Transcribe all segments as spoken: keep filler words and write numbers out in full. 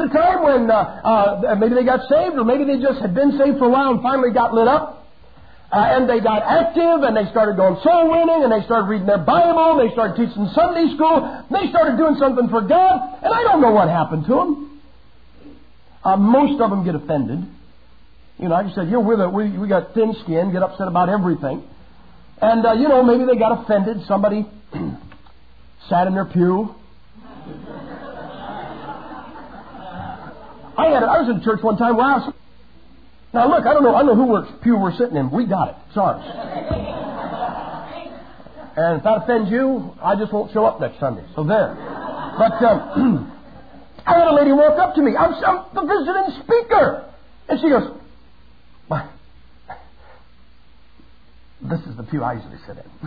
was a time when uh, uh, maybe they got saved, or maybe they just had been saved for a while and finally got lit up. Uh, and they got active, and they started going soul winning, and they started reading their Bible, they started teaching Sunday school, they started doing something for God, and I don't know what happened to them. Uh, most of them get offended. You know, I just said, you know, we're the, we, we got thin skin, get upset about everything. And, uh, you know, maybe they got offended. Somebody sat in their pew. I had, I was in church one time where I was... Now look, I don't know, I don't know who we're, pew we're sitting in. We got it. It's ours. And if that offends you, I just won't show up next Sunday. So there. But um, I had a lady walk up to me. I'm, I'm the visiting speaker. And she goes, "What? This is the pew I usually sit in."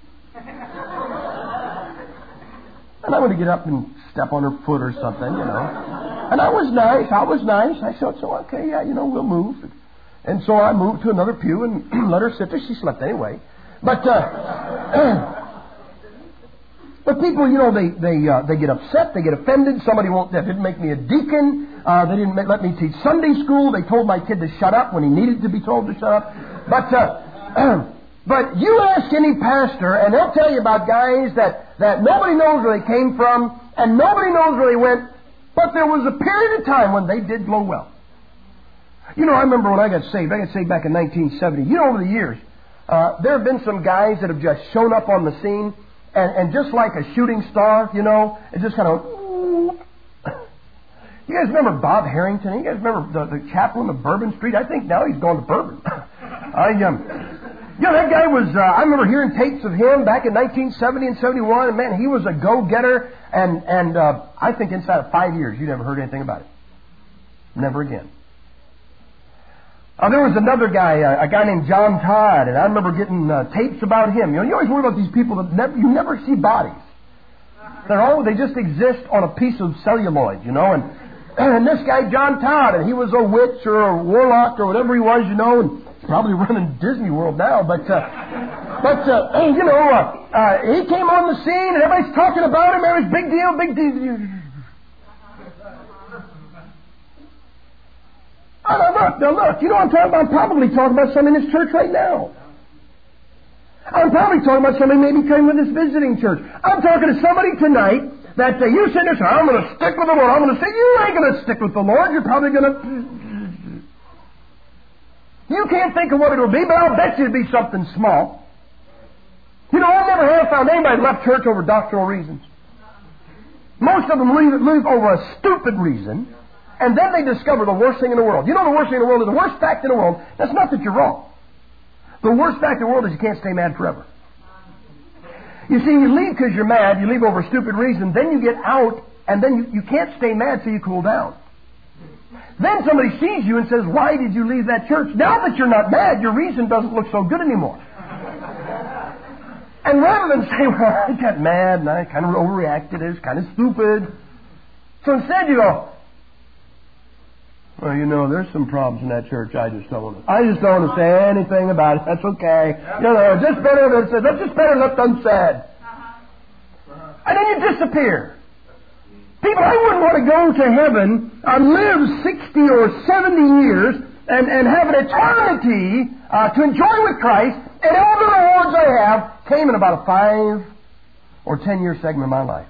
And I want to get up and step on her foot or something, you know. And I was nice. I was nice. I said, so, okay, yeah, you know, we'll move. And so I moved to another pew and let her sit there. She slept anyway. But, uh, but people, you know, they they uh, they get upset. They get offended. Somebody won't, they didn't make me a deacon. Uh, they didn't make, let me teach Sunday school. They told my kid to shut up when he needed to be told to shut up. But, uh, but you ask any pastor, and they'll tell you about guys that, that nobody knows where they came from, and nobody knows where they went. But there was a period of time when they did blow well. You know, I remember when I got saved. I got saved back in nineteen seventy. You know, over the years, uh, there have been some guys that have just shown up on the scene, and, and just like a shooting star, you know, it just kind of... You guys remember Bob Harrington? You guys remember the, the chaplain of Bourbon Street? I think now he's gone to Bourbon. I, um... You know, that guy was, uh, I remember hearing tapes of him back in nineteen seventy and seventy-one, and man, he was a go-getter, and, and uh, I think inside of five years, you never heard anything about it. Never again. Uh, there was another guy, uh, a guy named John Todd, and I remember getting uh, tapes about him. You know, you always worry about these people that never, you never see bodies. They're all, they just exist on a piece of celluloid, you know, and, and this guy, John Todd, and he was a witch or a warlock or whatever he was, you know, and probably running Disney World now, but, uh, but uh, you know, uh, uh, he came on the scene and everybody's talking about him. It was big deal, big deal. Oh, now look, now look, you know what I'm talking about? I'm probably talking about something in this church right now. I'm probably talking about somebody maybe coming with this visiting church. I'm talking to somebody tonight that uh, you sit there and say, I'm going to stick with the Lord. I'm going to say, you ain't going to stick with the Lord. You're probably going to... You can't think of what it'll be, but I'll bet you it'll be something small. You know, I never have found anybody left church over doctrinal reasons. Most of them leave, leave over a stupid reason, and then they discover the worst thing in the world. You know the worst thing in the world is the worst fact in the world. That's not that you're wrong. The worst fact in the world is you can't stay mad forever. You see, you leave because you're mad, you leave over a stupid reason, then you get out, and then you, you can't stay mad till you cool down. Then somebody sees you and says, why did you leave that church? Now that you're not mad, your reason doesn't look so good anymore. And rather than say, well, I got mad and I kind of overreacted, it's kind of stupid. So instead you go, well, you know, there's some problems in that church I just don't want to, I just don't want to say anything about it. That's okay. You know, just better than, that's just better left unsaid. And then you disappear. People, I wouldn't want to go to heaven and live sixty or seventy years and, and have an eternity uh, to enjoy with Christ, and all the rewards I have came in about a five or ten year segment of my life.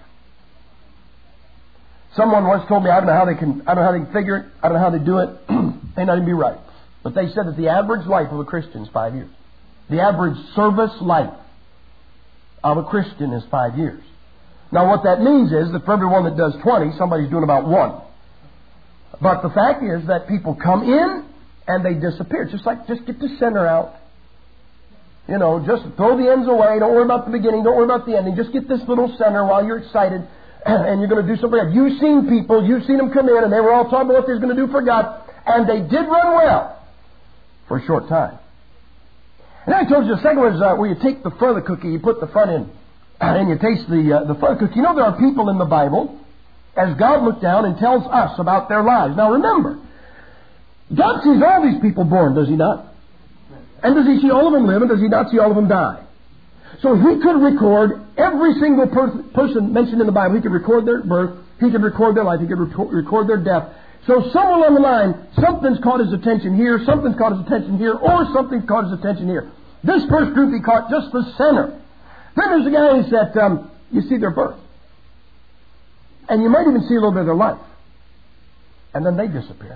Someone once told me, I don't know how they can, I don't know how they can figure it, I don't know how they do it, may not even be right. But they said that the average life of a Christian is five years. The average service life of a Christian is five years. Now, what that means is that for everyone that does twenty, somebody's doing about one. But the fact is that people come in and they disappear. Just like, just get the center out. You know, just throw the ends away. Don't worry about the beginning. Don't worry about the ending. Just get this little center while you're excited and you're going to do something else. You've seen people, you've seen them come in and they were all talking about what they were going to do for God. And they did run well for a short time. And I told you the second one is uh, where you take the front of the cookie, you put the front in. And you taste the uh, the front cookie. You know, there are people in the Bible, as God looked down and tells us about their lives. Now remember, God sees all these people born, does He not? And does He see all of them live, and does He not see all of them die? So He could record every single per- person mentioned in the Bible. He could record their birth, He could record their life. He could record their death. So somewhere along the line, something's caught his attention here, something's caught his attention here, or something's caught his attention here. This first group he caught just the center. Then there's the guys that um, you see their birth. And you might even see a little bit of their life. And then they disappear.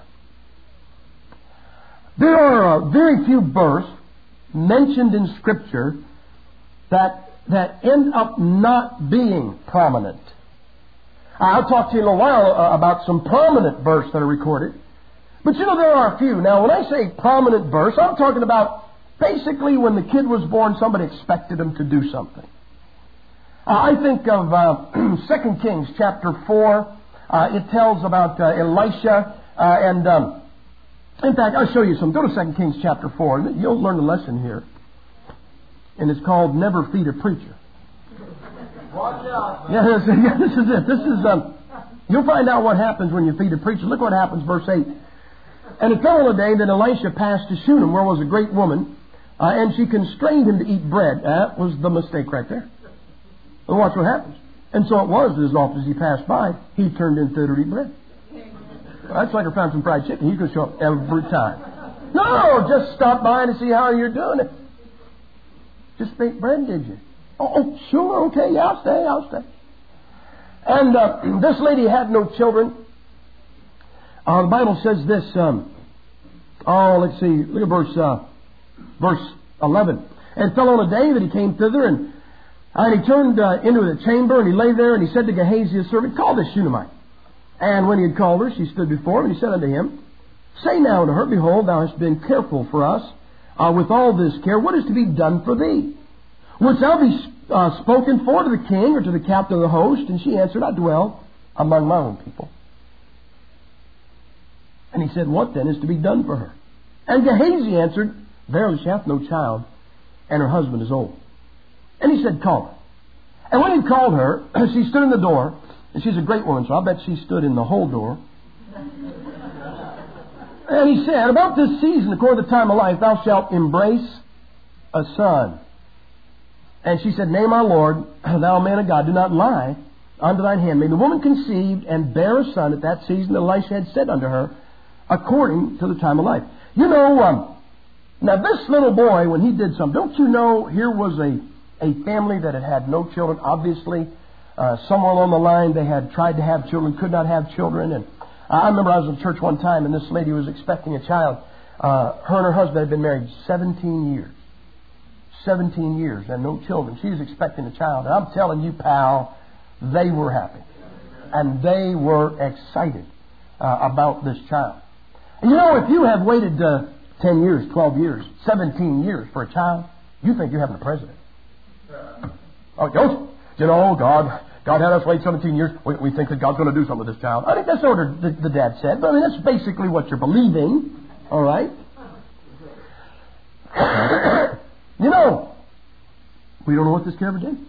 There are uh, very few births mentioned in Scripture that, that end up not being prominent. I'll talk to you in a while uh, about some prominent births that are recorded. But you know, there are a few. Now, when I say prominent births, I'm talking about basically when the kid was born, somebody expected him to do something. Uh, I think of uh, Second Kings chapter four. Uh, it tells about uh, Elisha. Uh, and um, in fact, I'll show you some. Go to Second Kings chapter four. And you'll learn a lesson here. And it's called Never Feed a Preacher. Watch out. Yeah, this, yeah, this is it. This is, um, you'll find out what happens when you feed a preacher. Look what happens, verse eight. And it fell on a day that Elisha passed to Shunem, where was a great woman, uh, and she constrained him to eat bread. That was the mistake right there. Well, watch what happens. And so it was, as often as he passed by, he turned in thither to eat bread. Well, that's like I found some fried chicken. He's going to show up every time. No, just stop by to see how you're doing it. Just baked bread, did you? Oh, oh, sure, okay, yeah, I'll stay, I'll stay. And uh, this lady had no children. Uh, the Bible says this. Um, oh, let's see. Look at verse uh, verse eleven. And it fell on a day that he came thither, and, and he turned uh, into the chamber, and he lay there, and he said to Gehazi his servant, call this Shunammite. And when he had called her, she stood before him, and he said unto him, say now unto her, behold, thou hast been careful for us uh, with all this care. What is to be done for thee? Wouldst thou be uh, spoken for to the king or to the captain of the host? And she answered, I dwell among my own people. And he said, what then is to be done for her? And Gehazi answered, verily she hath no child, and her husband is old. And he said, call her. And when he called her, she stood in the door, and she's a great woman, so I bet she stood in the whole door. And he said, about this season, according to the time of life, thou shalt embrace a son. And she said, nay, my Lord, thou man of God, do not lie unto thine handmaid. The woman conceived and bare a son at that season that Elisha had said unto her, according to the time of life. You know, um, now this little boy, when he did something, don't you know, here was a, a family that had had no children. Obviously, uh, somewhere along the line they had tried to have children, could not have children. And I remember I was in church one time, and this lady was expecting a child. Uh, her and her husband had been married seventeen years. seventeen years and no children. She was expecting a child. And I'm telling you, pal, they were happy. And they were excited uh, about this child. And you know, if you have waited uh, ten years, twelve years, seventeen years for a child, you think you're having a president. Oh, don't you know, God, God had us wait seventeen years. We, we think that God's going to do something with this child. I think that's what the, the dad said. But I mean, that's basically what you're believing. All right? You know, we don't know what this kid ever did.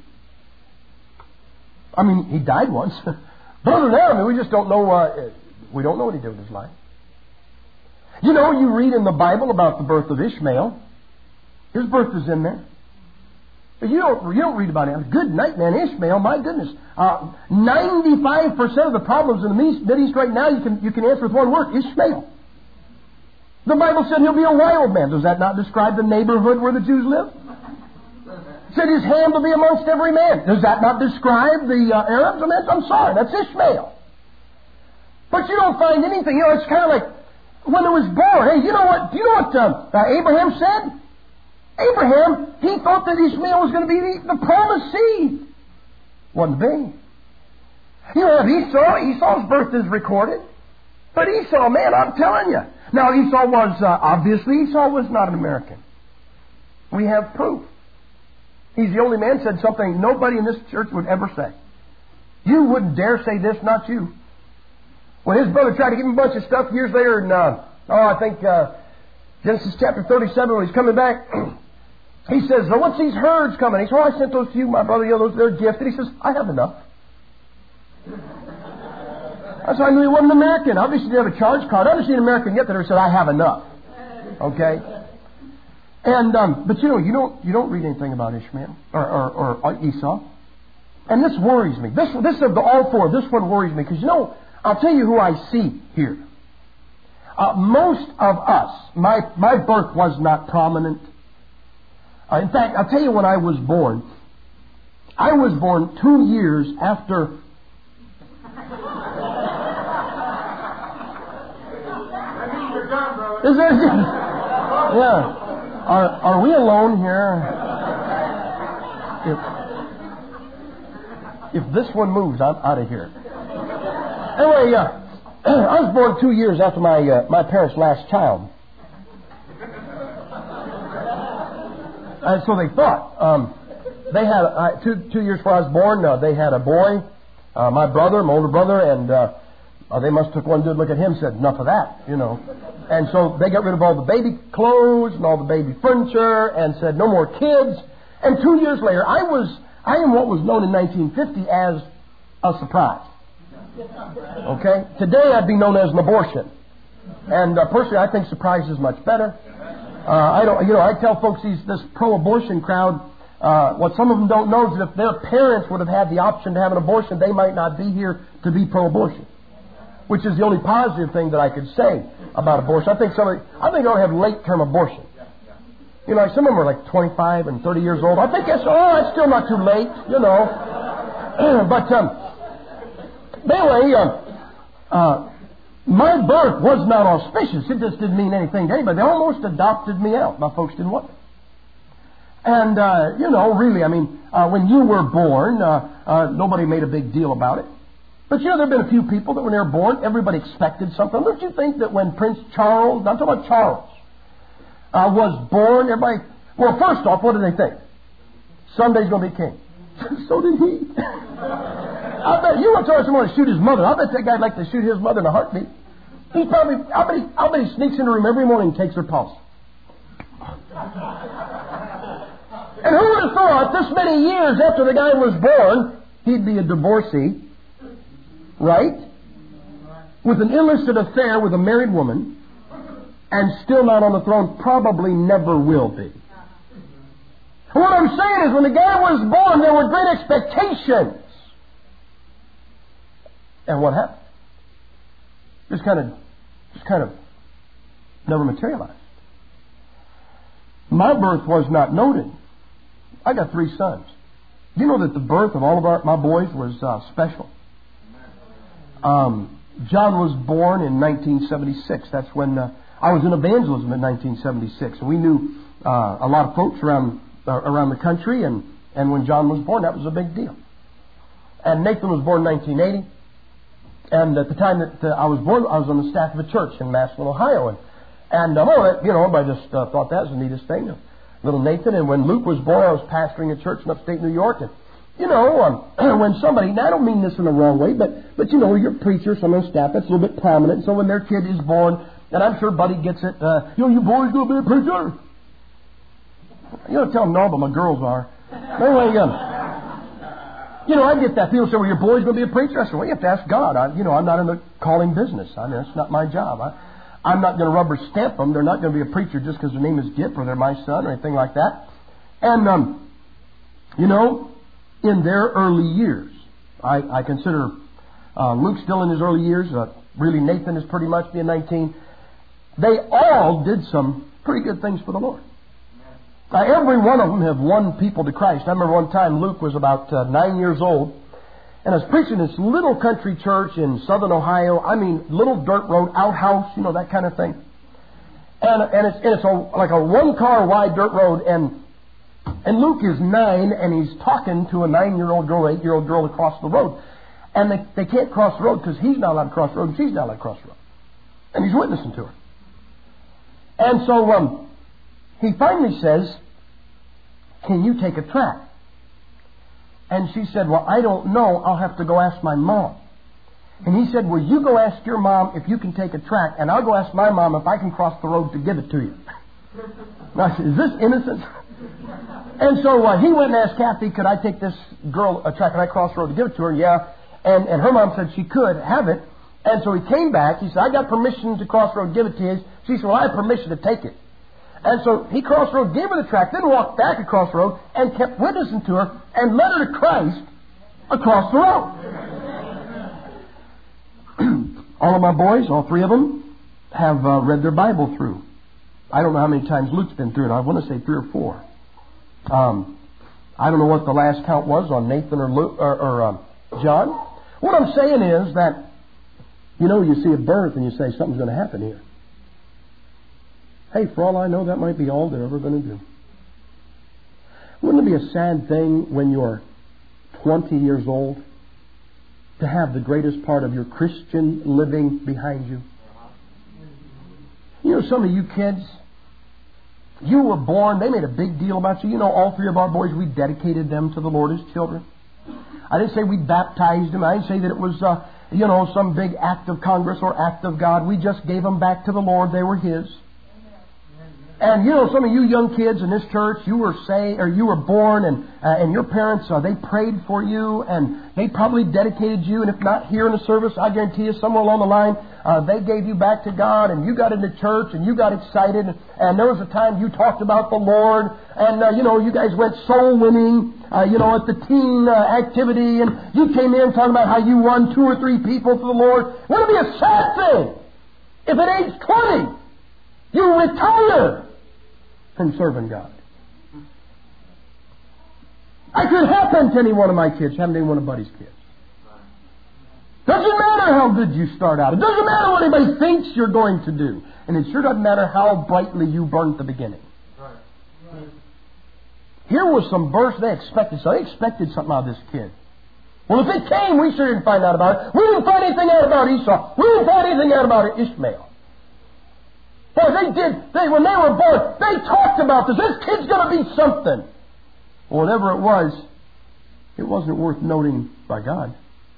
I mean, he died once. But other than that, I mean, we just don't know. Uh, we don't know what he did with his life. You know, you read in the Bible about the birth of Ishmael. His birth is in there. But you don't, you don't read about him. Good night, man. Ishmael, my goodness. Uh, ninety-five percent of the problems in the Middle East right now, you can, you can answer with one word, Ishmael. The Bible said he'll be a wild man. Does that not describe the neighborhood where the Jews live? It said his hand will be amongst every man. Does that not describe the uh, Arabs? I mean, I'm sorry, that's Ishmael. But you don't find anything. You know, it's kind of like when it was born. Hey, you know what? Do you know what uh, uh, Abraham said? Abraham, he thought that Ishmael was going to be the, the promised seed. Wasn't to be. You know, Esau, Esau's birth is recorded. But Esau, man, I'm telling you. Now, Esau was, uh, obviously, Esau was not an American. We have proof. He's the only man said something nobody in this church would ever say. You wouldn't dare say this, not you. When his brother tried to give him a bunch of stuff years later, and, uh, oh, I think uh, Genesis chapter thirty-seven, when he's coming back, he says, oh, what's these herds coming? He says, oh, I sent those to you, my brother, you know, those, they're gifts. And he says, I have enough. That's why I knew he wasn't an American. Obviously, he didn't have a charge card. I haven't seen an American yet that ever said, I have enough. Okay? And, um, but you know, you don't, you don't read anything about Ishmael or, or, or Esau. And this worries me. This, this of the all four, this one worries me. Because, you know, I'll tell you who I see here. Uh, most of us, my, my birth was not prominent. Uh, in fact, I'll tell you when I was born. I was born two years after... Is there... Yeah. Are, are we alone here? If, if this one moves, I'm out of here. Anyway, uh, I was born two years after my uh, my parents' last child. And so they thought. Um, they had, uh, two, two years before I was born, uh, they had a boy, uh, my brother, my older brother, and uh, uh, they must have took one good look at him and said, enough of that, you know. And so they got rid of all the baby clothes and all the baby furniture and said, no more kids. And two years later, I was, I am what was known in nineteen fifty as a surprise. Okay? Today I'd be known as an abortion. And uh, personally, I think surprise is much better. Uh, I don't, you know, I tell folks these, this pro-abortion crowd, uh, what some of them don't know is that if their parents would have had the option to have an abortion, they might not be here to be pro-abortion. Which is the only positive thing that I could say about abortion. I think somebody, I think I ought to have late-term abortion. You know, some of them are like twenty-five and thirty years old. I think that's, oh, it's still not too late, you know. But, um, anyway, uh, uh, my birth was not auspicious. It just didn't mean anything to anybody. They almost adopted me out. My folks didn't want me. And, uh, you know, really, I mean, uh, when you were born, uh, uh, nobody made a big deal about it. But, you know, there have been a few people that when they were born, everybody expected something. Don't you think that when Prince Charles, I'm talking about Charles, uh, was born, everybody, well, first off, what did they think? Somebody's going to be king. So did he. I bet you want to tell someone to shoot his mother. I bet that guy'd like to shoot his mother in a heartbeat. He probably, I bet he, I bet he sneaks into her room every morning and takes her pulse. And who would have thought this many years after the guy was born, he'd be a divorcee, right? With an illicit affair with a married woman, and still not on the throne, probably never will be. What I'm saying is, when the guy was born, there were great expectations. And what happened? Just kind of, just kind of never materialized. My birth was not noted. I got three sons. Do you know that the birth of all of our, my boys was uh, special? Um, John was born in nineteen seventy-six. That's when uh, I was in evangelism in nineteen seventy-six. And we knew uh, a lot of folks around uh, around the country. And, and when John was born, that was a big deal. And Nathan was born in nineteen eighty. And at the time that uh, I was born, I was on the staff of a church in Massillon, Ohio. And, and um, oh, you know, everybody just uh, thought that was the neatest thing. Little Nathan. And when Luke was born, I was pastoring a church in upstate New York. And, you know, um, when somebody, now I don't mean this in the wrong way, but, but you know, you're a preacher, someone on staff that's a little bit prominent. So when their kid is born, and I'm sure Buddy gets it, uh, you know, your boy's going to be a preacher. You don't tell them no, but my girls are. Anyway, um, you know, I get that. People say, well, your boy's going to be a preacher. I say, well, you have to ask God. I, you know, I'm not in the calling business. I mean, that's not my job. I, I'm not going to rubber stamp them. They're not going to be a preacher just because their name is Gip or they're my son or anything like that. And, um, you know, in their early years, I, I consider uh, Luke still in his early years. Uh, really, Nathan is pretty much being nineteen. They all did some pretty good things for the Lord. Now, every one of them have won people to Christ. I remember one time Luke was about uh, nine years old, and I was preaching this little country church in southern Ohio. I mean, little dirt road, outhouse, you know, that kind of thing. And, and it's, and it's a, like a one-car wide dirt road, and and Luke is nine, and he's talking to a nine-year-old girl, eight-year-old girl across the road. And they, they can't cross the road because he's not allowed to cross the road, and she's not allowed to cross the road. And he's witnessing to her. And so um, he finally says, can you take a track? And she said, well, I don't know. I'll have to go ask my mom. And he said, well, you go ask your mom if you can take a track, and I'll go ask my mom if I can cross the road to give it to you. Now, I said, is this innocent? And so uh, he went and asked Kathy, could I take this girl a track and I cross the road to give it to her? Yeah. And, and her mom said she could have it. And so he came back. He said, I got permission to cross the road, give it to you. She said, well, I have permission to take it. And so he crossed the road, gave her the track, then walked back across the road and kept witnessing to her and led her to Christ across the road. All of my boys, all three of them, have uh, read their Bible through. I don't know how many times Luke's been through it. I want to say three or four. Um, I don't know what the last count was on Nathan or, Luke, or, or uh, John. What I'm saying is that, you know, you see a birth and you say something's going to happen here. Hey, for all I know, that might be all they're ever going to do. Wouldn't it be a sad thing when you're twenty years old to have the greatest part of your Christian living behind you? You know, some of you kids, you were born, they made a big deal about you. You know, all three of our boys, we dedicated them to the Lord as children. I didn't say we baptized them. I didn't say that it was, uh, you know, some big act of Congress or act of God. We just gave them back to the Lord. They were His. And you know, some of you young kids in this church, you were say, or you were born, and uh, and your parents, uh, they prayed for you, and they probably dedicated you. And if not here in the service, I guarantee you, somewhere along the line, uh, they gave you back to God, and you got into church, and you got excited. And there was a time you talked about the Lord, and uh, you know, you guys went soul winning, uh, you know, at the teen uh, activity, and you came in talking about how you won two or three people for the Lord. Wouldn't it be a sad thing if at age twenty you retire from serving God? That could happen to any one of my kids, happen to any one of Buddy's kids. Doesn't matter how good you start out. It doesn't matter what anybody thinks you're going to do. And it sure doesn't matter how brightly you burn at the beginning. Here was some burst. They expected something. They expected something out of this kid. Well, if it came, we sure didn't find out about it. We didn't find anything out about Esau. We didn't find anything out about Ishmael. Boy, they did, they, when they were born, they talked about this. This kid's going to be something. Or whatever it was, it wasn't worth noting by God.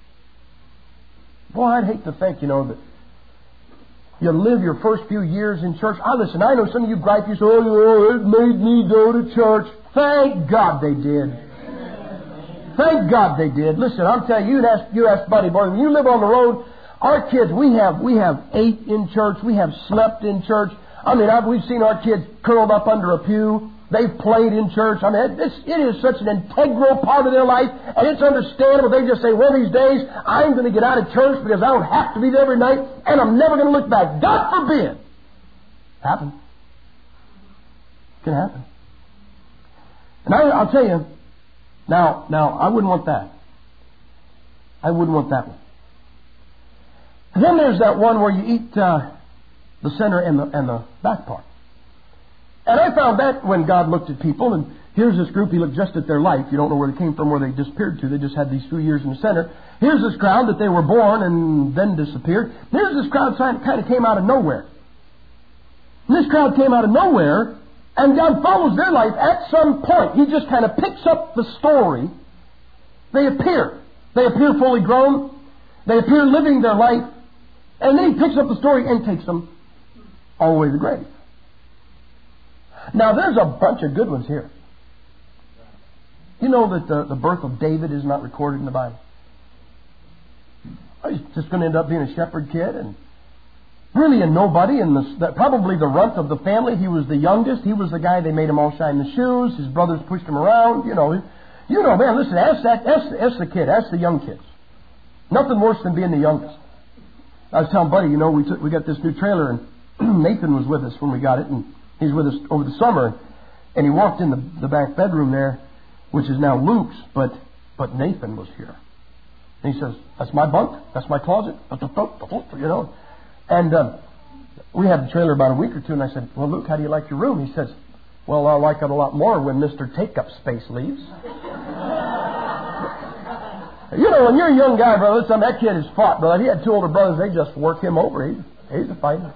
Boy, I'd hate to think, you know, that you live your first few years in church. I listen, I know some of you gripe, you say, oh, it made me go to church. Thank God they did. Thank God they did. Listen, I'm telling you, you ask, you ask Buddy, boy, when you live on the road, our kids, we have we have ate in church. We have slept in church. I mean, I've, we've seen our kids curled up under a pew. They've played in church. I mean, it, it is such an integral part of their life, and it's understandable. They just say, well, these days, I'm going to get out of church because I don't have to be there every night, and I'm never going to look back. God forbid. Happen. Can happen. And I, I'll tell you, now, now, I wouldn't want that. I wouldn't want that one. And then there's that one where you eat uh, the center and the, and the back part. And I found that when God looked at people, and here's this group, He looked just at their life. You don't know where they came from, where they disappeared to. They just had these few years in the center. Here's this crowd that they were born and then disappeared. Here's this crowd that kind of came out of nowhere. And this crowd came out of nowhere, and God follows their life at some point. He just kind of picks up the story. They appear. They appear fully grown. They appear living their life. And then He picks up the story and takes them all the way to the grave. Now, there's a bunch of good ones here. You know that the, the birth of David is not recorded in the Bible. He's just going to end up being a shepherd kid and really a nobody, and the, the, probably the runt of the family. He was the youngest. He was the guy they made him all shine the shoes. His brothers pushed him around. You know, you know, man, listen, ask, that, ask, ask the kid. Ask the young kids. Nothing worse than being the youngest. I was telling Buddy, you know, we took, we got this new trailer, and Nathan was with us when we got it, and he's with us over the summer, and he walked in the, the back bedroom there, which is now Luke's, but but Nathan was here. And he says, that's my bunk, that's my closet, you know. And uh, we had the trailer about a week or two, and I said, well, Luke, how do you like your room? He says, well, I like it a lot more when Mister Take-Up Space leaves. You know, when you're a young guy, brother, listen, that kid has fought, brother. He had two older brothers. They just work him over. He's, he's a fighter.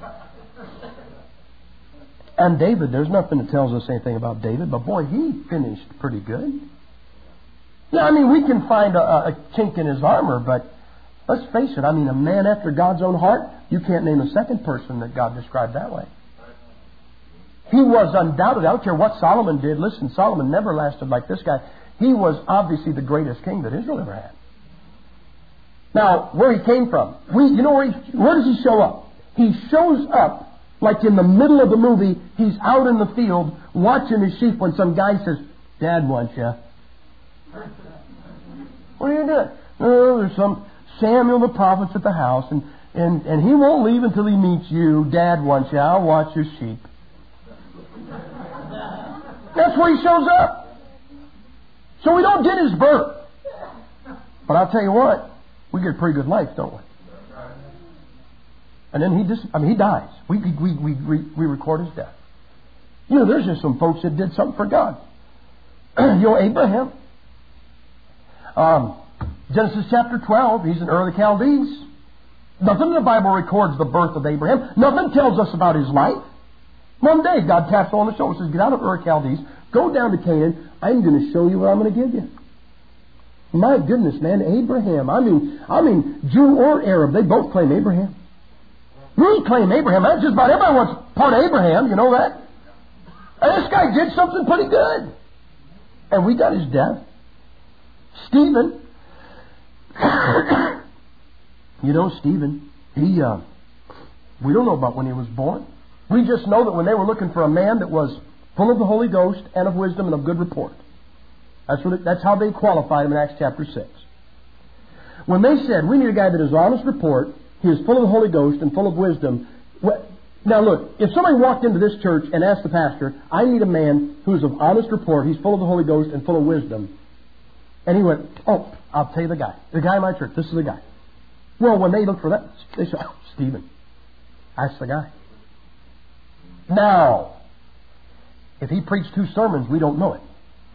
And David, there's nothing that tells us anything about David, but boy, he finished pretty good. Yeah, I mean, we can find a, a chink in his armor, but let's face it, I mean, a man after God's own heart, you can't name a second person that God described that way. He was undoubtedly, I don't care what Solomon did. Listen, Solomon never lasted like this guy. He was obviously the greatest king that Israel ever had. Now, where he came from, we, you know where he, where does he show up? He shows up like in the middle of the movie. He's out in the field watching his sheep when some guy says, Dad wants you. What are you doing? Oh, there's some Samuel the prophet's at the house, and, and, and he won't leave until he meets you. Dad wants you. I'll watch your sheep. That's where he shows up. So we don't get his birth. But I'll tell you what, we get a pretty good life, don't we? And then he just, I mean, he dies. We, we, we, we, we record his death. You know, there's just some folks that did something for God. You know, Abraham. Um, Genesis chapter twelve, he's in Ur of the Chaldees. Nothing in the Bible records the birth of Abraham. Nothing tells us about his life. One day, God taps him on the shoulder and says, get out of Ur of Chaldees, go down to Canaan. I'm going to show you what I'm going to give you. My goodness, man, Abraham. I mean, I mean, Jew or Arab, they both claim Abraham. We claim Abraham. That's just about everybody wants part of Abraham. You know that? And this guy did something pretty good. And we got his death. Stephen. You know, Stephen, he, uh, we don't know about when he was born. We just know that when they were looking for a man that was full of the Holy Ghost and of wisdom and of good report. That's, what it, that's how they qualified him in Acts chapter six. When they said, we need a guy that is honest report, he is full of the Holy Ghost and full of wisdom. Well, now look, if somebody walked into this church and asked the pastor, I need a man who's of honest report, he's full of the Holy Ghost and full of wisdom. And he went, oh, I'll tell you the guy. The guy in my church, this is the guy. Well, when they looked for that, they said, oh, Stephen, that's the guy. Now, if he preached two sermons, we don't know it.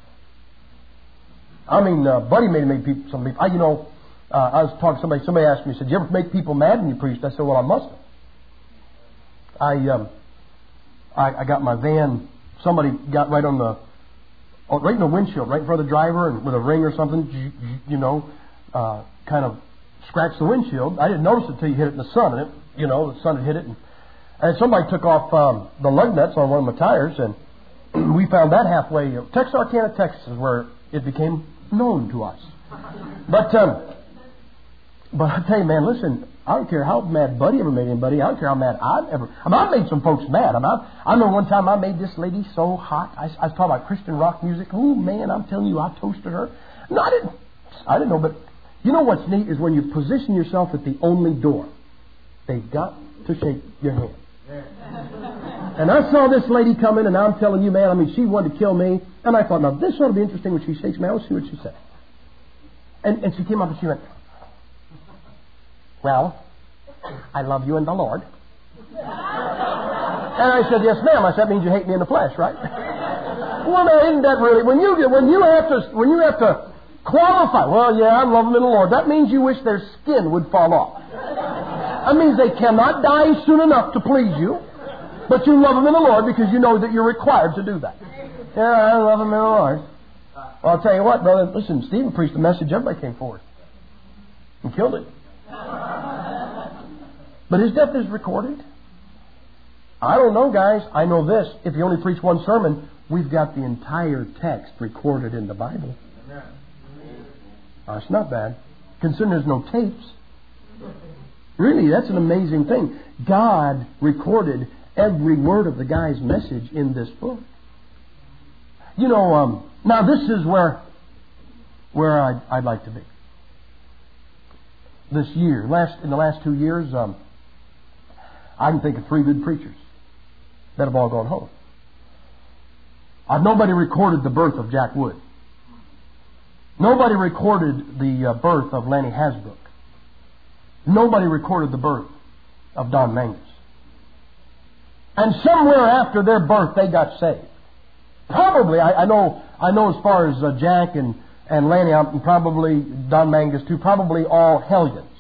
I mean, uh, Buddy may have made people, some people, I, you know, uh, I was talking to somebody, somebody asked me, said, did you ever make people mad when you preached? I said, well, I must have. I, um, I, I got my van, somebody got right on the, oh, right in the windshield, right in front of the driver, and with a ring or something, you know, uh, kind of scratched the windshield. I didn't notice it until you hit it in the sun, and it, you know, the sun had hit it. And, and somebody took off um, the lug nuts on one of my tires, and we found that halfway. Texarkana, Texas is where it became known to us. But, um, but I tell you, man, listen, I don't care how mad Buddy ever made anybody. I don't care how mad I've ever... I mean, I've made some folks mad. I mean, I, I remember one time I made this lady so hot. I, I was talking about Christian rock music. Oh, man, I'm telling you, I toasted her. No, I didn't. I didn't know, but you know what's neat is when you position yourself at the only door, they've got to shake your hand. And I saw this lady come in, and I'm telling you, man, I mean, she wanted to kill me. And I thought, now, this ought to be interesting when she shakes me. I'll see what she says. And, and she came up and she went, well, I love you in the Lord. And I said, yes, ma'am. I said, that means you hate me in the flesh, right? Well, now, isn't that really, when you get, when you have to, when you have to qualify, well, yeah, I love them in the Lord, that means you wish their skin would fall off. That means they cannot die soon enough to please you, but you love them in the Lord because you know that you're required to do that. Yeah, I love them in the Lord. Well, I'll tell you what, brother, listen, Stephen preached the message, everybody came forward and killed it. But his death is recorded. I don't know, guys. I know this. If you only preach one sermon, we've got the entire text recorded in the Bible. That's not bad. Considering there's no tapes. Really, that's an amazing thing. God recorded every word of the guy's message in this book. You know, um, now this is where where I'd, I'd like to be. This year, last in the last two years, um, I can think of three good preachers that have all gone home. I've nobody recorded the birth of Jack Wood. Nobody recorded the uh, birth of Lanny Hasbrook. Nobody recorded the birth of Don Mangus. And somewhere after their birth, they got saved. Probably, I, I know. I know as far as uh, Jack and and Lanny, and probably Don Mangus too. Probably all hellions.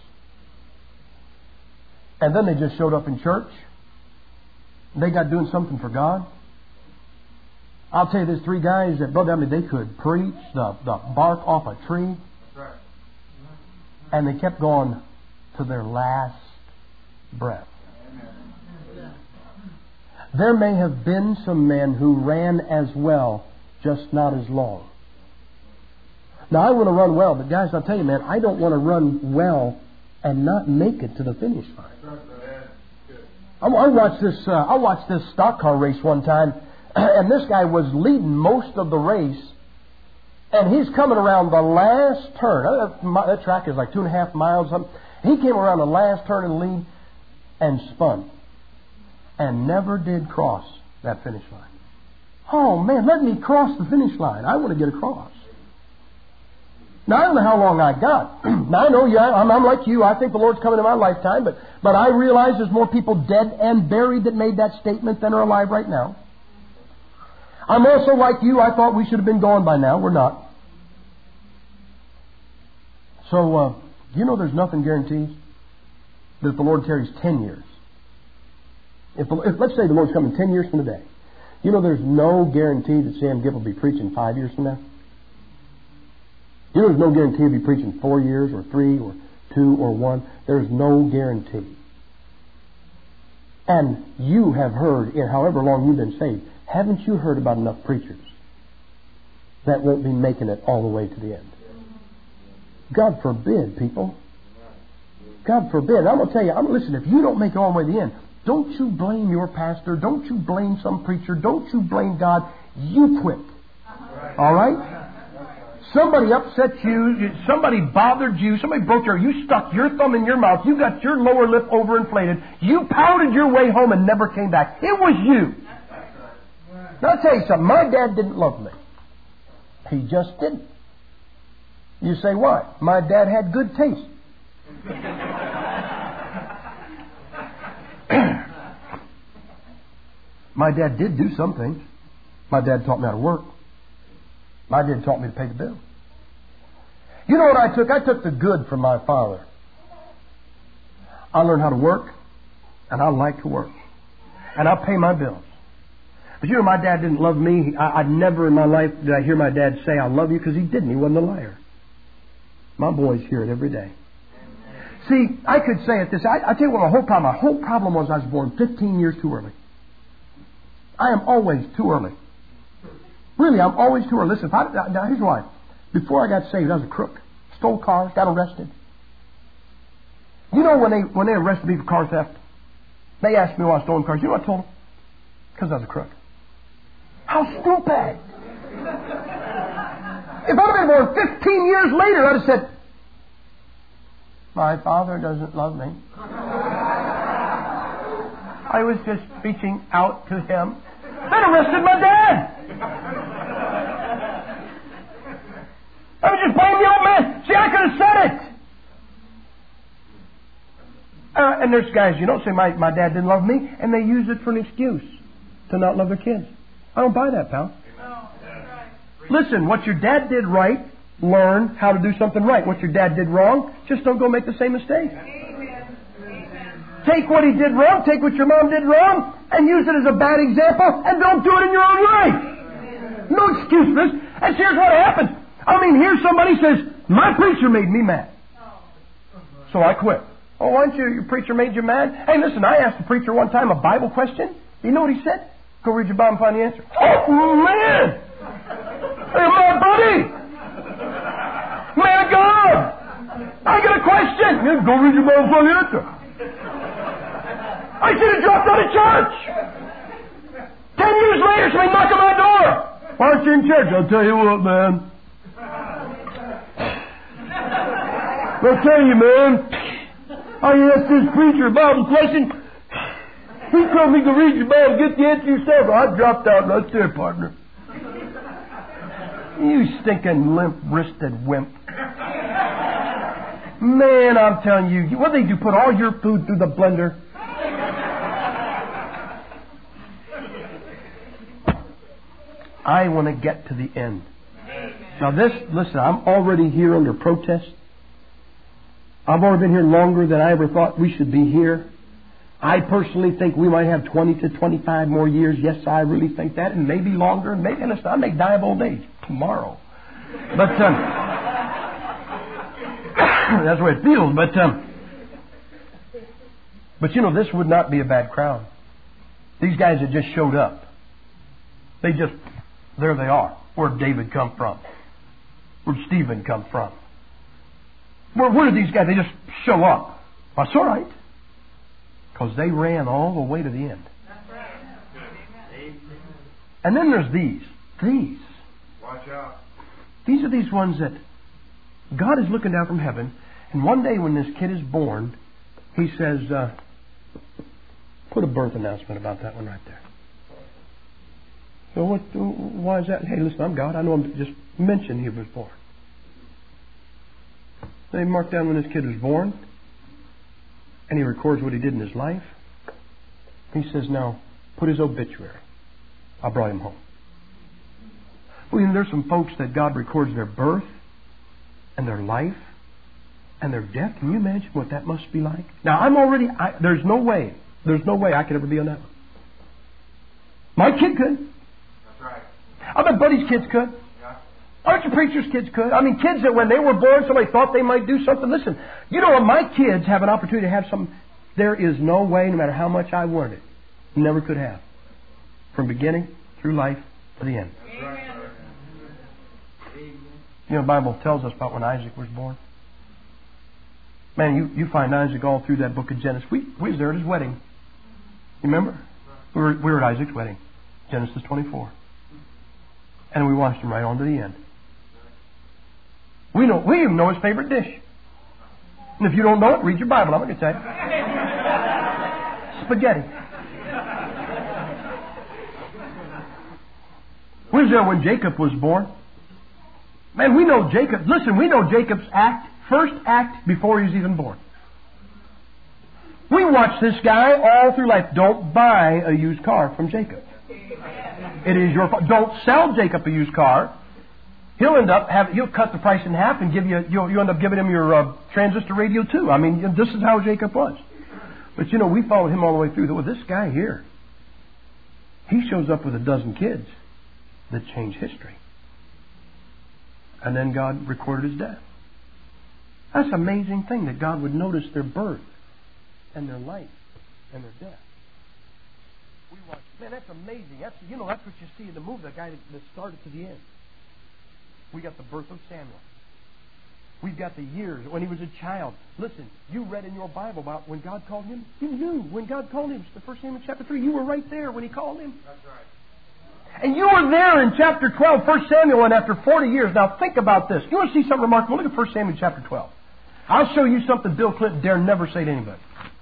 And then they just showed up in church. They got doing something for God. I'll tell you, there's three guys that, brother, I mean, they could preach the, the bark off a tree. That's right. And they kept going to their last breath. Amen. There may have been some men who ran as well, just not as long. Now, I want to run well, but guys, I'll tell you, man, I don't want to run well and not make it to the finish line. I, I watched this. Uh, I watched this stock car race one time. And this guy was leading most of the race, And he's coming around the last turn. That track is like two and a half miles. He came around the last turn in the lead and spun. And never did cross that finish line. Oh, man, let me cross the finish line. I want to get across. Now, I don't know how long I got. Now, I know you, I'm, I'm like you. I think the Lord's coming in my lifetime. But, but I realize there's more people dead and buried that made that statement than are alive right now. I'm also like you. I thought we should have been gone by now. We're not. So, uh, you know there's nothing guaranteed that if the Lord tarries ten years. If, if let's say the Lord's coming ten years from today. You know there's no guarantee that Sam Gibb will be preaching five years from now. You know there's no guarantee he'll be preaching four years or three or two or one. There's no guarantee. And you have heard, in however long you've been saved, haven't you heard about enough preachers that won't be making it all the way to the end? God forbid, people. God forbid. I'm going to tell you, I'm, listen, if you don't make it all the way to the end, don't you blame your pastor. Don't you blame some preacher. Don't you blame God. You quit. All right? Somebody upset you. Somebody bothered you. Somebody broke your... You stuck your thumb in your mouth. You got your lower lip overinflated. You pouted your way home and never came back. It was you. Now, I'll tell you something. My dad didn't love me. He just didn't. You say, why? My dad had good taste. My dad did do some things. My dad taught me how to work. My dad taught me to pay the bill. You know what I took? I took the good from my father. I learned how to work, and I like to work. And I pay my bills. But you know, my dad didn't love me. I, I never in my life did I hear my dad say, I love you, because he didn't. He wasn't a liar. My boys hear it every day. See, I could say it this. I, I tell you what, my whole problem. My whole problem was I was born fifteen years too early. I am always too early. Really, I'm always too early. Listen, if I, now here's why. Before I got saved, I was a crook. Stole cars, got arrested. You know when they when they arrested me for car theft, they asked me why I was stolen cars. You know what I told them? Because I was a crook. How stupid! If I'd have been born fifteen years later, I'd have said, my father doesn't love me. I was just reaching out to him. They arrested my dad. I was just blaming the old man. See, I could have said it. Uh, and there's guys, you know, say my, my dad didn't love me, and they use it for an excuse to not love their kids. I don't buy that, pal. Listen, what your dad did right, learn how to do something right. What your dad did wrong, just don't go make the same mistake. Amen. Take what he did wrong, take what your mom did wrong, and use it as a bad example, and don't do it in your own life. No excuses. And here's what happened. I mean, here somebody says, my preacher made me mad. So I quit. Oh, why don't you, your preacher made you mad? Hey, listen, I asked the preacher one time a Bible question. You know what he said? Go read your Bible and find the answer. Oh, man! Hey, my buddy! Man of God! I got a question! Yeah, go read your Bible and find the answer. I should have dropped out of church! Ten years later, somebody knocked on my door. Why aren't you in church? I'll tell you what, man. I'll tell you, man. I asked this preacher a Bible question. He told me to read your Bible and get the answer yourself. I dropped out. Right there, partner. You stinking limp-wristed wimp. Man, I'm telling you, what do they do? Put all your food through the blender? I want to get to the end. Now this, listen, I'm already here under protest. I've already been here longer than I ever thought we should be here. I personally think we might have twenty to twenty-five more years. Yes, I really think that, and maybe longer. And maybe, listen, I may die of old age tomorrow. But um, that's the way it feels. But um, but you know, this would not be a bad crowd. These guys that just showed up, they just there they are. Where'd David come from? Where'd Stephen come from? Where, where did these guys? They just show up. Well, that's all right. Because they ran all the way to the end. And then there's these. These. Watch out. These are these ones that God is looking down from heaven, and one day when this kid is born, He says, uh, put a birth announcement about that one right there. So what? Why is that? Hey, listen, I'm God. I know Him. Just mention He was born. They mark down when this kid was born, and He records what He did in his life. He says, now, put His obituary. I brought him home. Well, you know, there's some folks that God records their birth and their life and their death. Can you imagine what that must be like? Now, I'm already, I, there's no way, there's no way I could ever be on that one. My kid could. That's right. I bet Buddy's kids could. Yeah. Aren't your preacher's kids could? I mean, kids that when they were born, somebody thought they might do something. Listen, you know what? My kids have an opportunity to have some. There is no way, no matter how much I wanted it, never could have. From beginning through life to the end. That's right. You know, the Bible tells us about when Isaac was born. Man, you, you find Isaac all through that book of Genesis. We, we was there at his wedding. You remember? We were, we were at Isaac's wedding. Genesis twenty-four. And we watched him right on to the end. We know, we even know his favorite dish. And if you don't know it, read your Bible. I'm going to tell you. Spaghetti. We was there when Jacob was born. Man, we know Jacob. Listen, we know Jacob's act, first act before he was even born. We watch this guy all through life. Don't buy a used car from Jacob. It is your fault. Don't sell Jacob a used car. He'll end up have he'll cut the price in half and give you you'll you end up giving him your uh, transistor radio too. I mean, this is how Jacob was. But you know, we followed him all the way through. Well, this guy here, he shows up with a dozen kids that change history. And then God recorded his death. That's an amazing thing that God would notice their birth and their life and their death. We watch, man, that's amazing. That's you know, that's what you see in the movie, the guy that, that started to the end. We got the birth of Samuel. We've got the years when he was a child. Listen, you read in your Bible about when God called him. You knew when God called him. It's the First Samuel chapter three. You were right there when he called him. That's right. And you were there in chapter twelve, First Samuel, and after forty years. Now think about this. You want to see something remarkable? Look at First Samuel chapter twelve. I'll show you something Bill Clinton dare never say to anybody.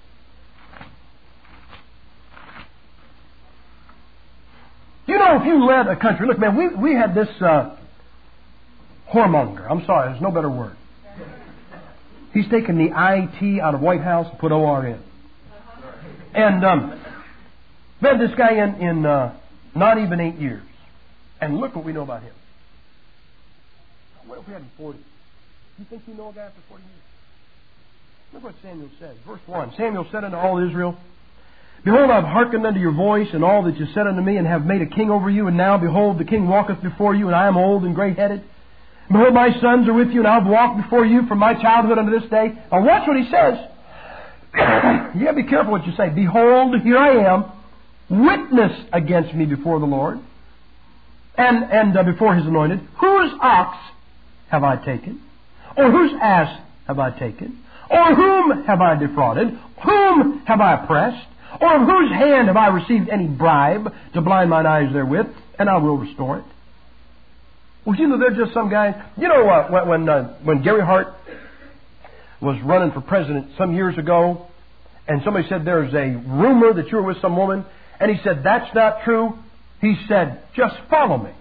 You know, if you led a country, look, man, we, we had this uh, whoremonger. I'm sorry, there's no better word. He's taken the I T out of White House and put O R in. And um, we had this guy in, in uh, not even eight years. And look what we know about him. What if we had him forty? You think you know a guy after forty years? Look what Samuel says. Verse one. Samuel said unto all Israel, Behold, I have hearkened unto your voice, and all that you said unto me, and have made a king over you. And now, behold, the king walketh before you, and I am old and grey-headed. Behold, my sons are with you, and I have walked before you from my childhood unto this day. Now watch what he says. You got to be careful what you say. Behold, here I am, witness against me before the Lord, and, and uh, before His anointed. Whose ox have I taken? Or whose ass have I taken? Or whom have I defrauded? Whom have I oppressed? Or of whose hand have I received any bribe to blind mine eyes therewith? And I will restore it. Well, you know, they're just some guys. You know what? Uh, when uh, when Gary Hart was running for president some years ago, and somebody said there's a rumor that you were with some woman, and he said that's not true. He said, just follow me.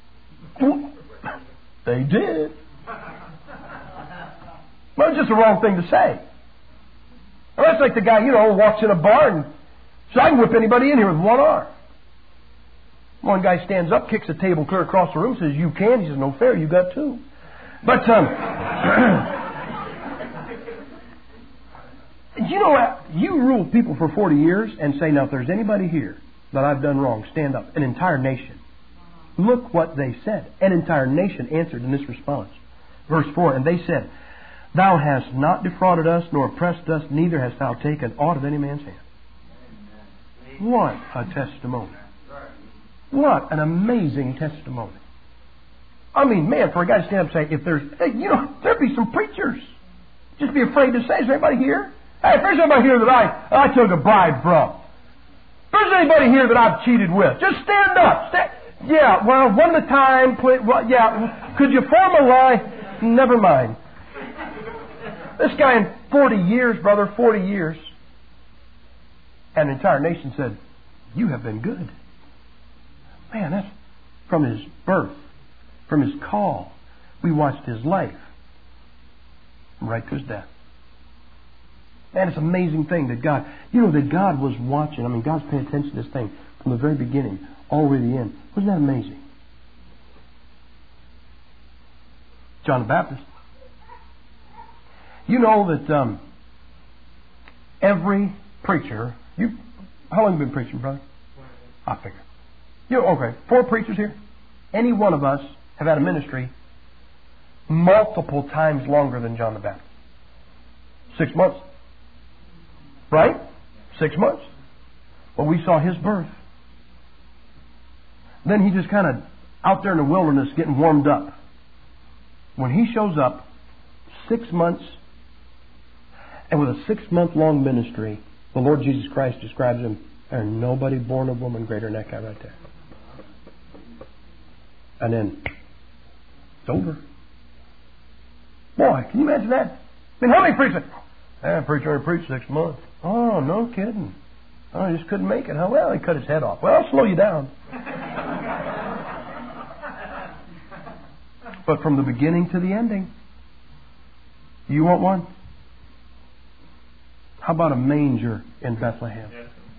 They did. Well, it's just the wrong thing to say. Well, that's like the guy, you know, walks in a bar and says, I can whip anybody in here with one arm. One guy stands up, kicks a table clear across the room, says, you can. He says, no fair, you got two. But, um, you know what? You rule people for forty years and say, now, if there's anybody here that I've done wrong, stand up. An entire nation. Look what they said. An entire nation answered in this response. Verse four, and they said, Thou hast not defrauded us, nor oppressed us, neither hast thou taken aught of any man's hand. What a testimony. What an amazing testimony. I mean, man, for a guy to stand up and say, if there's, hey, you know, there'd be some preachers. Just be afraid to say, is there anybody here? Hey, if there's anybody here that I, I took a bribe from. If there's anybody here that I've cheated with, just stand up. Stand. Yeah, well, one at a time. Please, well, yeah, could you form a line? Never mind. This guy in forty years, brother, forty years. And the entire nation said, you have been good. Man, that's from his birth, from his call. We watched his life right to his death. Man, it's an amazing thing that God, you know, that God was watching. I mean, God's paying attention to this thing from the very beginning all the way to the end. Wasn't that amazing? John the Baptist. You know that um, every preacher, you, how long have you been preaching, brother? I figure. You okay? Four preachers here. Any one of us have had a ministry multiple times longer than John the Baptist. Six months. Right? Six months. Well, we saw his birth. Then he just kind of out there in the wilderness getting warmed up. When he shows up, six months, and with a six-month-long ministry, the Lord Jesus Christ describes him, there's nobody born of woman greater than that guy right there. And then, it's over. Boy, can you imagine that? I mean, how many preachers? That preacher only preached six months. Oh, no kidding. Oh, he just couldn't make it. Huh? Well, he cut his head off. Well, I'll slow you down. But from the beginning to the ending, you want one? How about a manger in Bethlehem?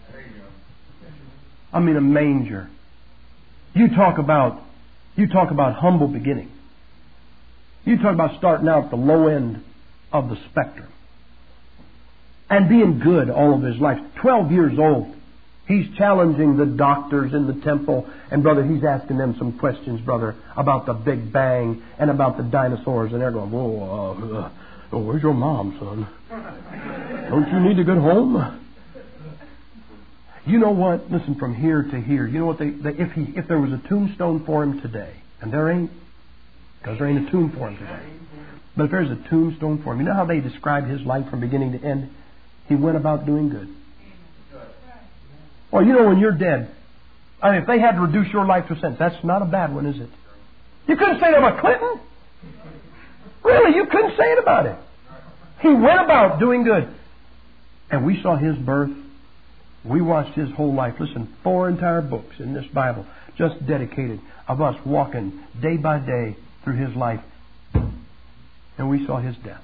I mean, a manger. You talk about, you talk about humble beginning. You talk about starting out at the low end of the spectrum and being good all of his life. Twelve years old. He's challenging the doctors in the temple. And, brother, he's asking them some questions, brother, about the Big Bang and about the dinosaurs. And they're going, whoa, uh, uh, oh, where's your mom, son? Don't you need to get home? You know what? Listen, from here to here, you know what? They, they if he if there was a tombstone for him today, and there ain't, because there ain't a tomb for him today. But if there's a tombstone for him, you know how they describe his life from beginning to end? He went about doing good. Well, you know when you're dead, I mean, if they had to reduce your life to a sentence, that's not a bad one, is it? You couldn't say that about Clinton. Really, you couldn't say it about him. He went about doing good. And we saw his birth. We watched his whole life. Listen, four entire books in this Bible just dedicated of us walking day by day through his life. And we saw his death.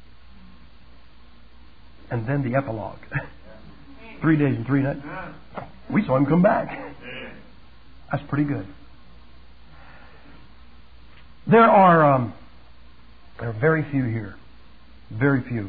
And then the epilogue. Three days and three nights. We saw him come back. That's pretty good. There are um, there are very few here, very few,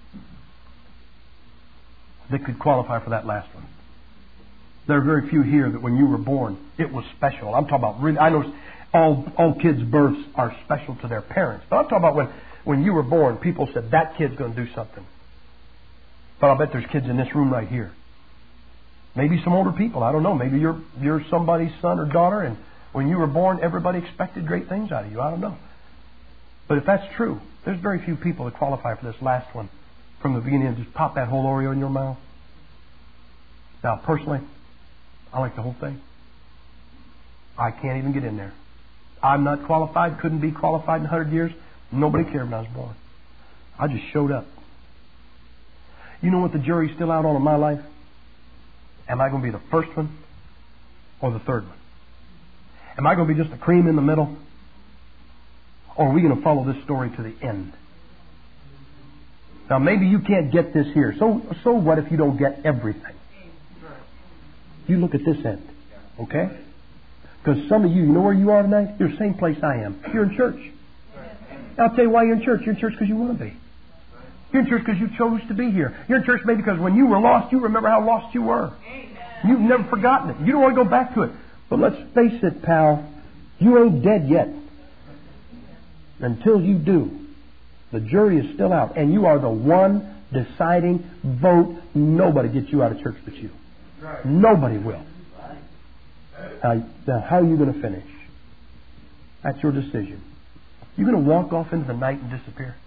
that could qualify for that last one. There are very few here that when you were born, it was special. I'm talking about really. I know all all kids' births are special to their parents, but I'm talking about when when you were born, people said that kid's going to do something. But I bet there's kids in this room right here. Maybe some older people. I don't know. Maybe you're you're somebody's son or daughter, and when you were born, everybody expected great things out of you. I don't know. But if that's true, there's very few people that qualify for this last one from the beginning and just pop that whole Oreo in your mouth. Now, personally, I like the whole thing. I can't even get in there. I'm not qualified, couldn't be qualified in a hundred years. Nobody cared when I was born. I just showed up. You know what the jury's still out on in my life? Am I going to be the first one or the third one? Am I going to be just the cream in the middle? Or are we going to follow this story to the end? Now, maybe you can't get this here. So, so what if you don't get everything? You look at this end, okay? Because some of you, you know where you are tonight? You're the same place I am. You're in church. I'll tell you why you're in church. You're in church because you want to be. You're in church because you chose to be here. You're in church maybe because when you were lost, you remember how lost you were. You've never forgotten it. You don't want to go back to it. But let's face it, pal, you ain't dead yet. Until you do, the jury is still out. And you are the one deciding vote. Nobody gets you out of church but you. Nobody will. Now, now how are you going to finish? That's your decision. You're going to walk off into the night and disappear?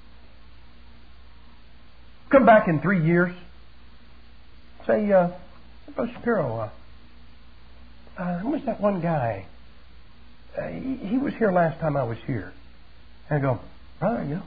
Come back in three years. Say, uh, Brother Shapiro, uh, uh, who was that one guy? Uh, he, he was here last time I was here. And I go, brother, you know,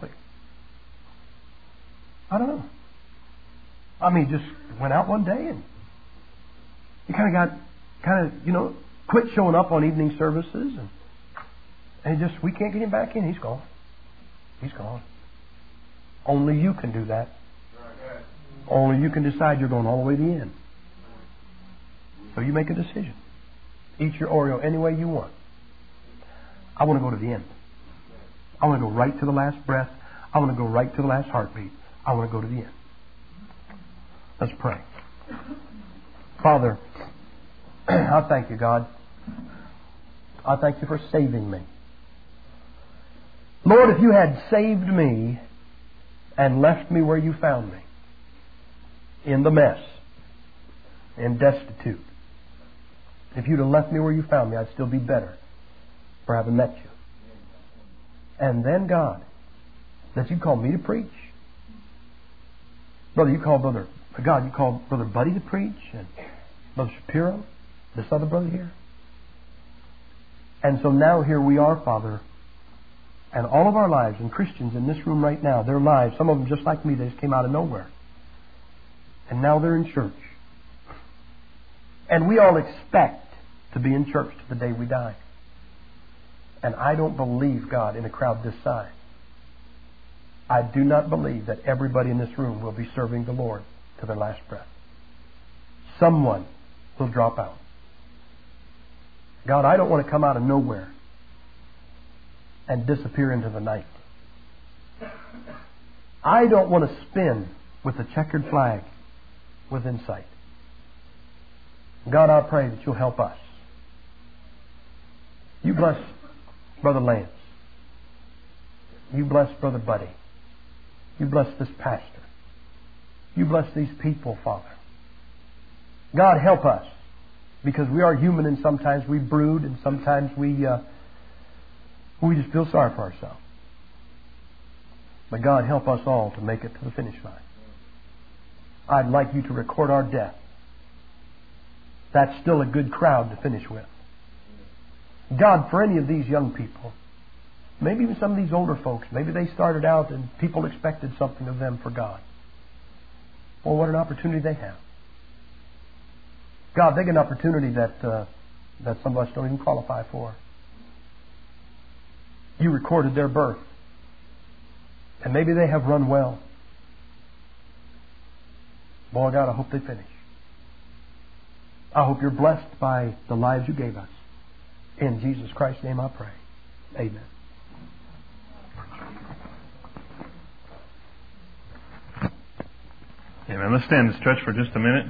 I don't know. I mean, just went out one day and he kind of got, kind of, you know, quit showing up on evening services. And, and just, we can't get him back in. He's gone. He's gone. Only you can do that. Only you can decide you're going all the way to the end. So you make a decision. Eat your Oreo any way you want. I want to go to the end. I want to go right to the last breath. I want to go right to the last heartbeat. I want to go to the end. Let's pray. Father, I thank you, God. I thank you for saving me. Lord, if you had saved me and left me where you found me, in the mess, and destitute, if you'd have left me where you found me, I'd still be better for having met you. And then, God, that you called me to preach. Brother, you called Brother, God, you called Brother Buddy to preach, and Brother Shapiro, this other brother here. And so now here we are, Father, and all of our lives, and Christians in this room right now, their lives, some of them just like me, they just came out of nowhere. And now they're in church. And we all expect to be in church to the day we die. And I don't believe, God, in a crowd this size, I do not believe that everybody in this room will be serving the Lord to their last breath. Someone will drop out. God, I don't want to come out of nowhere and disappear into the night. I don't want to spin with a checkered flag within sight. God, I pray that you'll help us. You bless Brother Lance. You bless Brother Buddy. You bless this pastor. You bless these people, Father. God, help us, because we are human and sometimes we brood and sometimes we uh, we just feel sorry for ourselves. But God, help us all to make it to the finish line. I'd like you to record our death. That's still a good crowd to finish with. God, for any of these young people, maybe even some of these older folks, maybe they started out and people expected something of them for God. Well, what an opportunity they have. God, they get an opportunity that uh, that some of us don't even qualify for. You recorded their birth. And maybe they have run well. Boy, God, I hope they finish. I hope you're blessed by the lives you gave us. In Jesus Christ's name I pray. Amen. Amen. Let's stand and stretch for just a minute.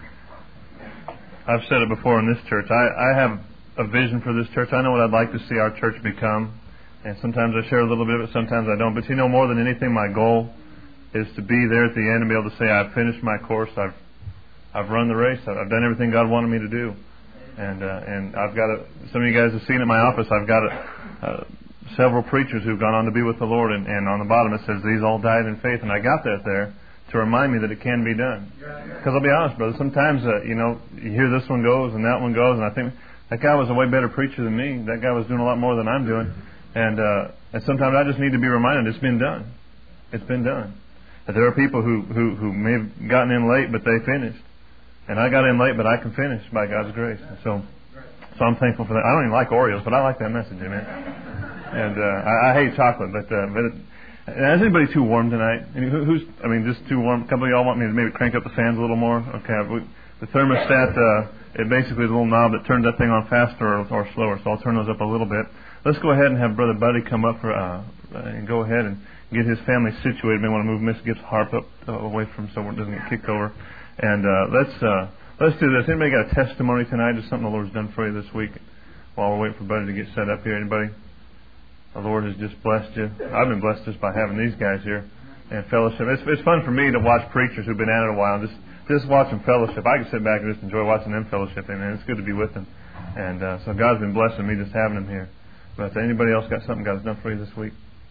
I've said it before in this church. I, I have a vision for this church. I know what I'd like to see our church become. And sometimes I share a little bit of it, sometimes I don't. But you know, more than anything, my goal is to be there at the end and be able to say, I've finished my course. I've I've run the race. I've done everything God wanted me to do. And uh, and I've got a, some of you guys have seen at my office, I've got a, uh, several preachers who've gone on to be with the Lord. And, and on the bottom it says, these all died in faith. And I got that there to remind me that it can be done. Because I'll be honest, brother, sometimes, uh, you know, you hear this one goes and that one goes, and I think, that guy was a way better preacher than me. That guy was doing a lot more than I'm doing. And uh, and sometimes I just need to be reminded it's been done. It's been done. That there are people who, who, who may have gotten in late, but they finished. And I got in late, but I can finish by God's grace. And so so I'm thankful for that. I don't even like Oreos, but I like that message, amen. And uh, I, I hate chocolate, but uh, but it, is anybody too warm tonight? Who, who's I mean, just too warm? A couple of y'all want me to maybe crank up the fans a little more? Okay, we, the thermostat, uh, it basically is a little knob that turns that thing on faster or, or slower, so I'll turn those up a little bit. Let's go ahead and have Brother Buddy come up for uh, and go ahead and get his family situated. May want to move Miss Gibbs' harp up uh, away from so it doesn't get kicked over. And uh, let's uh, let's do this. Anybody got a testimony tonight? Just something the Lord's done for you this week while we're waiting for Buddy to get set up here. Anybody? The Lord has just blessed you. I've been blessed just by having these guys here and fellowship. It's it's fun for me to watch preachers who've been at it a while. Just just watch them fellowship. I can sit back and just enjoy watching them fellowship. And it's good to be with them. And uh, so God's been blessing me just having them here. But anybody else got something God's done for you this week?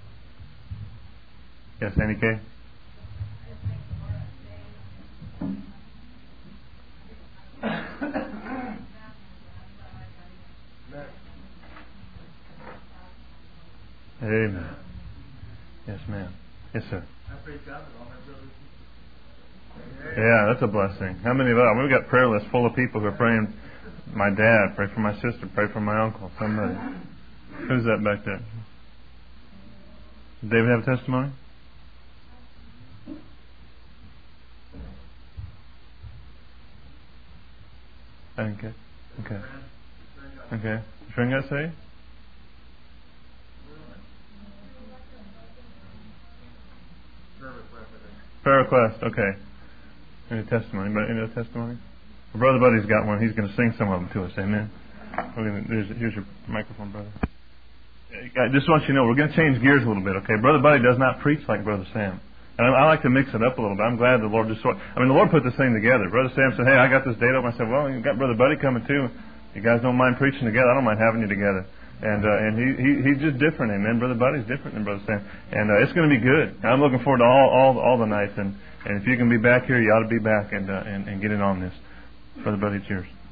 Yes, Andy Kay? Amen. Yes, ma'am. Yes, sir. I praise God with all my brothers. Yeah, that's a blessing. How many of us? We've got prayer lists full of people who are praying. My dad, pray for my sister, pray for my uncle. Somebody. Who's that back there? Does David have a testimony? Okay. Okay. Okay. Your friend got saved? Prayer request. Okay. Any testimony? But any other testimony? Well, Brother Buddy's got one. He's going to sing some of them to us. Amen. There's, here's your microphone, brother. I just want you to know, we're going to change gears a little bit, okay? Brother Buddy does not preach like Brother Sam. And I, I like to mix it up a little bit. I'm glad the Lord just sort I mean, the Lord put this thing together. Brother Sam said, hey, I got this date open. I said, well, you've got Brother Buddy coming too. You guys don't mind preaching together? I don't mind having you together. And uh, and he, he he's just different, amen. Brother Buddy's different than Brother Sam. And uh, it's going to be good. And I'm looking forward to all all all the nights. And, and if you can be back here, you ought to be back and, uh, and, and get in on this. Brother Buddy, it's yours.